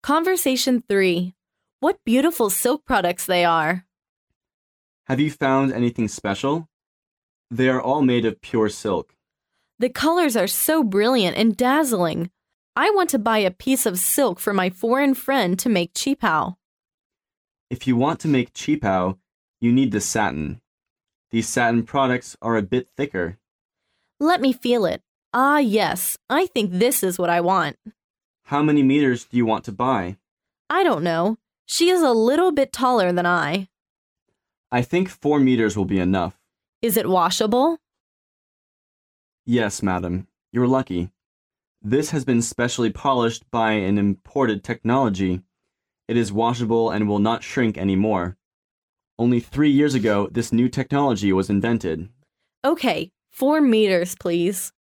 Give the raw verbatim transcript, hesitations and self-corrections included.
Conversation three. What beautiful silk products they are. Have you found anything special? They are all made of pure silk. The colors are so brilliant and dazzling. I want to buy a piece of silk for my foreign friend to make qipao. If you want to make qipao, you need the satin. These satin products are a bit thicker. Let me feel it. Ah, yes, I think this is what I want. How many meters do you want to buy? I don't know. She is a little bit taller than I. I think four meters will be enough. Is it washable? Yes, madam. You're lucky. This has been specially polished by an imported technology. It is washable and will not shrink anymore. Only three years ago, this new technology was invented. Okay, four meters, please.